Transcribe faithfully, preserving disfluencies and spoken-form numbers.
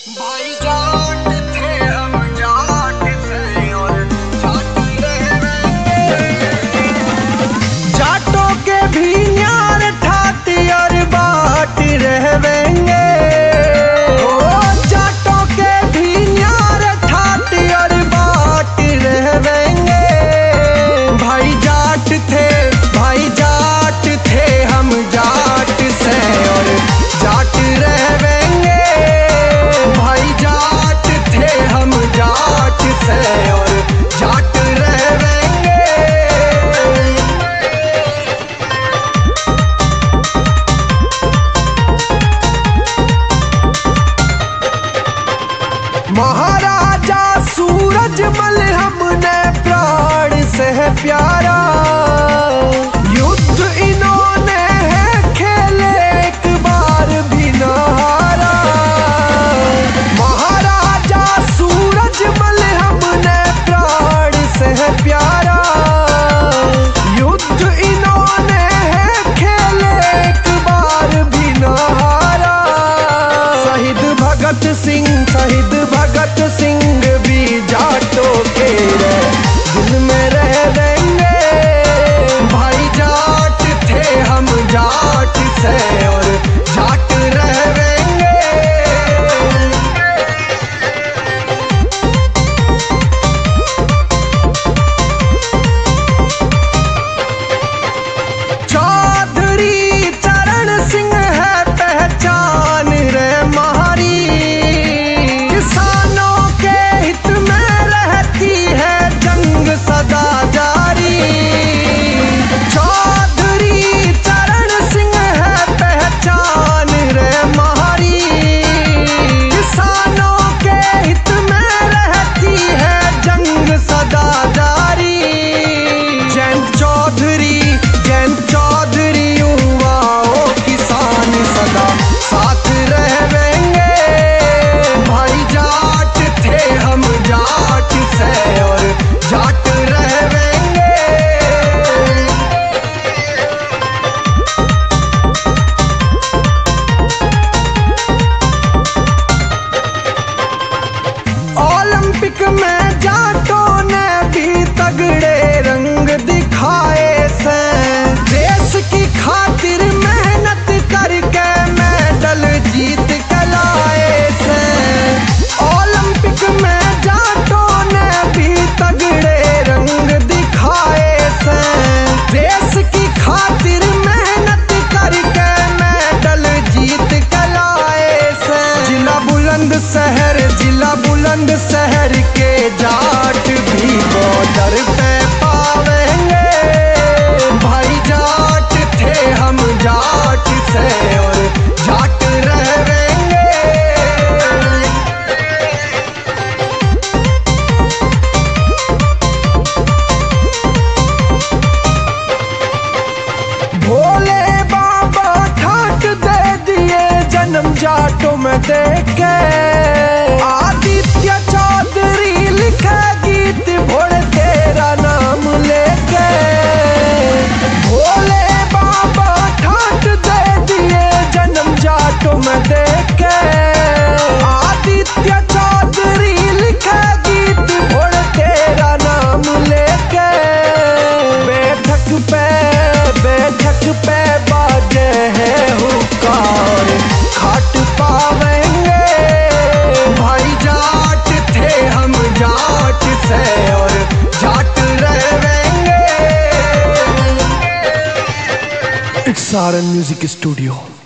भाई जाट थे हम जाट से और जाट रहेंगे। जाटों के भी न्यार ठाती और बाट रहेंगे। ओ जाटों के भी न्यार ठाती और बाट रहेंगे। भाई जाट थे भाई जाट थे हम जाट से और जाट रहेंगे। भाई जाट थे हम जाट से और जाट रहेंगे। महाराजा सूरजमल हमने प्राण से प्यारा। युद्ध इन्होंने है खेले एक बार भी न हारा। महाराजा सूरजमल हमने प्राण से प्यारा। युद्ध इन्होंने है खेले एक बार भी न हारा। शहीद भगत सिंह शहीद भगत सिंह भी जाटों के दिल में रहेंगे। भाई जाट थे हम जाट से और जाट रहेंगे। चौधरी चरण सिंह है पहचान रे महारी। किसानों के हित में रहती है जंग सदा जारी। चौधरी चरण सिंह है पहचान रे महारी। किसानों के हित में रहती है जंग सदा जारी। जयंत चौधरी जयंत चौधरी युवाओं किसान सदा साथ रहेंगे। भाई जाट थे हम जाट से और जाट रहेंगे। ओलंपिक में जाटों ने भी तगड़े रंग दिखाए से। देश की खातिर मेहनत करके मेडल जीत के लाए से। ओलंपिक में जाटों ने भी तगड़े रंग दिखाए से। देश की खातिर मेहनत करके मेडल जीत के लाए से। जिला बुलंदशहर जिला बुलंदशहर के जाट भी बॉर्डर पे पावेंगे। भाई जाट थे हम जाट से और जाट रहेंगे। भोले बाबा ठाट दे दिए जन्म जाटों में देके। आदित्य चौधरी लिखा गीत भोले तेरा नाम लेके। भोले बाबा ठाट दे दिए जन्म जाटों में देके। आदित्य चौधरी लिखा गीत भोले तेरा नाम लेके। बैठक पे बैठक पे बाजे है हुकार खाट पावेंगे। भाई जाट थे हम जाट से और जाट रहेंगे। It's R N music studio.